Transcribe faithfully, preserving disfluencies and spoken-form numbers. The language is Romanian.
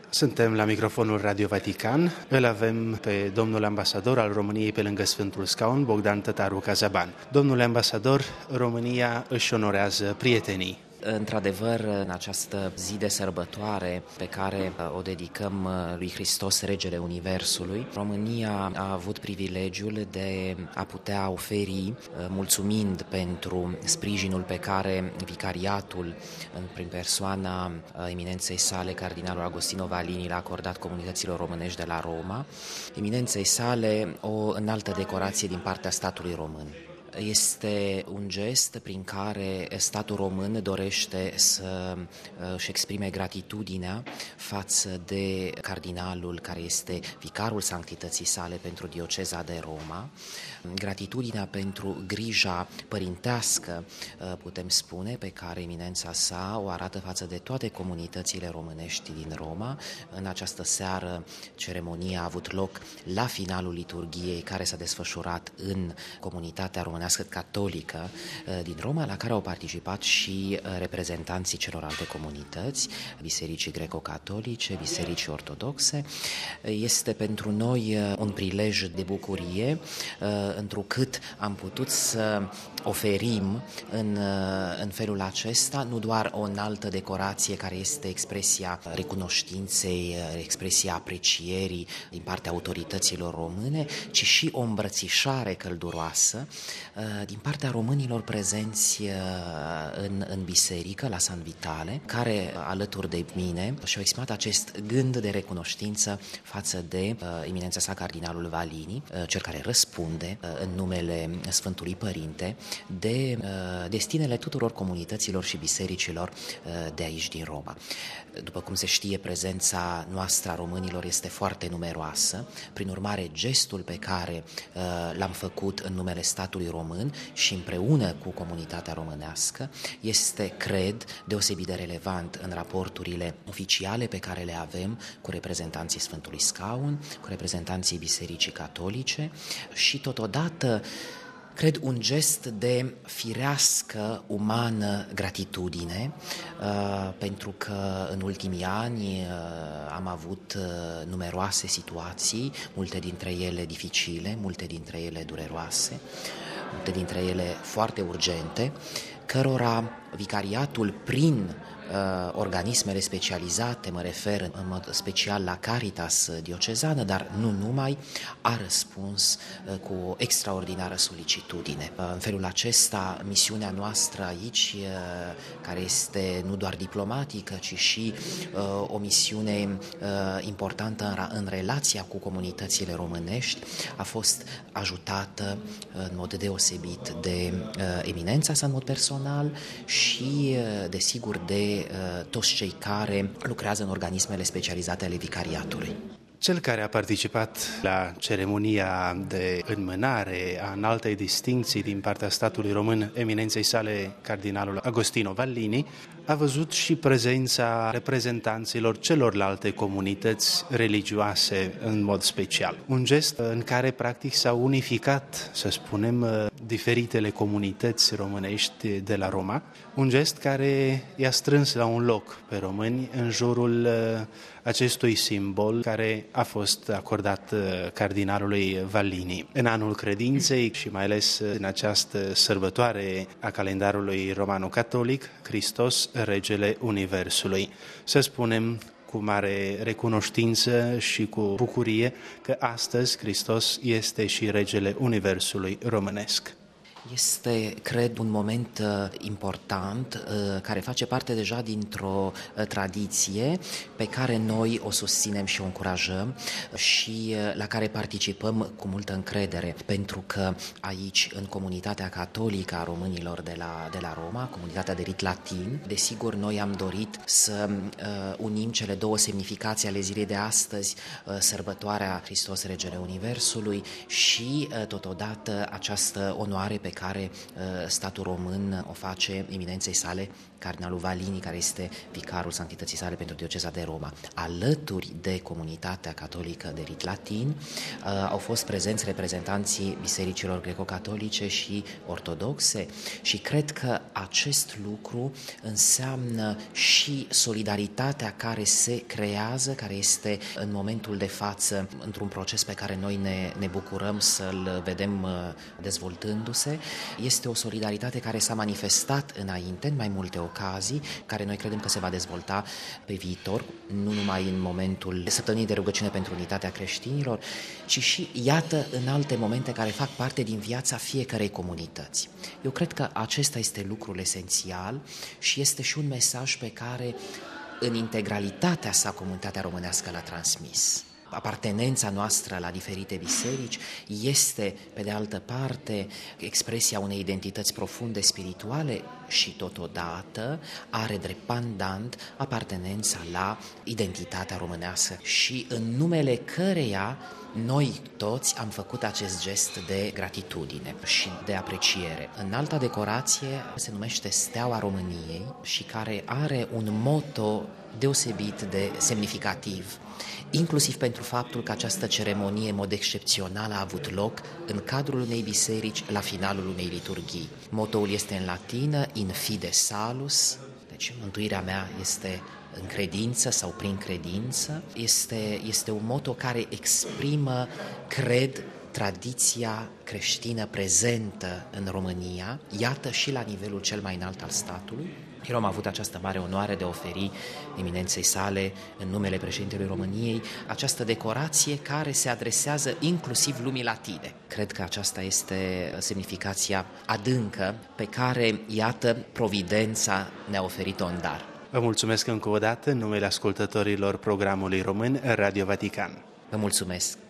Suntem la microfonul Radio Vatican. Îl avem pe domnul ambasador al României pe lângă Sfântul Scaun, Bogdan Tătaru Cazaban. Domnule ambasador, România își onorează prietenii. Într-adevăr, în această zi de sărbătoare pe care o dedicăm lui Hristos, Regele Universului, România a avut privilegiul de a putea oferi, mulțumind pentru sprijinul pe care vicariatul, prin persoana eminenței sale, Cardinalul Agostino Valini, l-a acordat comunităților românești de la Roma, eminenței sale o înaltă decorație din partea statului român. Este un gest prin care statul român dorește să își exprime gratitudinea față de cardinalul care este vicarul sanctității sale pentru dioceza de Roma, gratitudinea pentru grija părintească, putem spune, pe care eminența sa o arată față de toate comunitățile românești din Roma. În această seară ceremonia a avut loc la finalul liturghiei care s-a desfășurat în comunitatea românească catolică din Roma, la care au participat și reprezentanții celorlalte comunități, bisericii greco-catolice, bisericii ortodoxe. Este pentru noi un prilej de bucurie, întrucât am putut să oferim în, în felul acesta nu doar o înaltă decorație care este expresia recunoștinței, expresia aprecierii din partea autorităților române, ci și o îmbrățișare călduroasă din partea românilor prezenți în, în biserică, la San Vitale, care alături de mine și-au exprimat acest gând de recunoștință față de eminența sa Cardinalul Valini, cel care răspunde în numele Sfântului Părinte de destinele tuturor comunităților și bisericilor de aici din Roma. După cum se știe, prezența noastră a românilor este foarte numeroasă, prin urmare gestul pe care l-am făcut în numele statului român și împreună cu comunitatea românească este, cred, deosebit de relevant în raporturile oficiale pe care le avem cu reprezentanții Sfântului Scaun, cu reprezentanții Bisericii Catolice și totodată cred un gest de firească, umană gratitudine, uh, pentru că în ultimii ani uh, am avut uh, numeroase situații, multe dintre ele dificile, multe dintre ele dureroase, multe dintre ele foarte urgente, cărora vicariatul prin Uh, organismele specializate, mă refer în mod special la Caritas diocezană, dar nu numai, a răspuns uh, cu o extraordinară solicitudine. Uh, în felul acesta, misiunea noastră aici, uh, care este nu doar diplomatică, ci și uh, o misiune uh, importantă în, în relația cu comunitățile românești, a fost ajutată uh, în mod deosebit de uh, eminența sa în mod personal și, uh, desigur, de toți cei care lucrează în organismele specializate ale vicariatului. Cel care a participat la ceremonia de înmânare a înaltei distincții din partea statului român, eminenței sale Cardinalul Agostino Valini, a văzut și prezența reprezentanților celorlalte comunități religioase în mod special. Un gest în care practic s-au unificat, să spunem, diferitele comunități românești de la Roma, un gest care i-a strâns la un loc pe români în jurul acestui simbol care a fost acordat cardinalului Valini. În anul credinței și mai ales în această sărbătoare a calendarului romano-catolic, Hristos, Regele Universului. Să spunem cu mare recunoștință și cu bucurie că astăzi Hristos este și Regele Universului românesc. Este, cred, un moment uh, important uh, care face parte deja dintr-o uh, tradiție pe care noi o susținem și o încurajăm și uh, la care participăm cu multă încredere, pentru că aici, în comunitatea catolică a românilor de la, de la Roma, comunitatea de rit latin, desigur, noi am dorit să uh, unim cele două semnificații ale zilei de astăzi, uh, sărbătoarea Hristos Regele Universului și, uh, totodată, această onoare pe care statul român o face eminenței sale cardinalul Vallini, care este vicarul sanctității sale pentru dioceza de Roma. Alături de comunitatea catolică de rit latin au fost prezenți reprezentanții bisericilor greco-catolice și ortodoxe și cred că acest lucru înseamnă și solidaritatea care se creează, care este în momentul de față într-un proces pe care noi ne, ne bucurăm să-l vedem dezvoltându-se. Este o solidaritate care s-a manifestat înainte în mai multe ocazii, care noi credem că se va dezvolta pe viitor, nu numai în momentul săptămânii de rugăciune pentru unitatea creștinilor, ci și, iată, în alte momente care fac parte din viața fiecărei comunități. Eu cred că acesta este lucrul esențial și este și un mesaj pe care, în integralitatea sa, comunitatea românească l-a transmis. Apartenența noastră la diferite biserici este, pe de altă parte, expresia unei identități profunde spirituale și, totodată, are drept pandant apartenența la identitatea românească și în numele căreia noi toți am făcut acest gest de gratitudine și de apreciere. Înalta decorație se numește Steaua României și care are un motto deosebit de semnificativ, inclusiv pentru faptul că această ceremonie, în mod excepțional, a avut loc în cadrul unei biserici la finalul unei liturghii. Motoul este în latină, in fide salus, deci mântuirea mea este în credință sau prin credință. Este, este un motto care exprimă, cred, tradiția creștină prezentă în România, iată și la nivelul cel mai înalt al statului. Eu am avut această mare onoare de a oferi eminenței sale, în numele președintelui României, această decorație care se adresează inclusiv lumii latine. Cred că aceasta este semnificația adâncă pe care, iată, Providența ne-a oferit-o în dar. Vă mulțumesc încă o dată în numele ascultătorilor programului român Radio Vatican. Vă mulțumesc!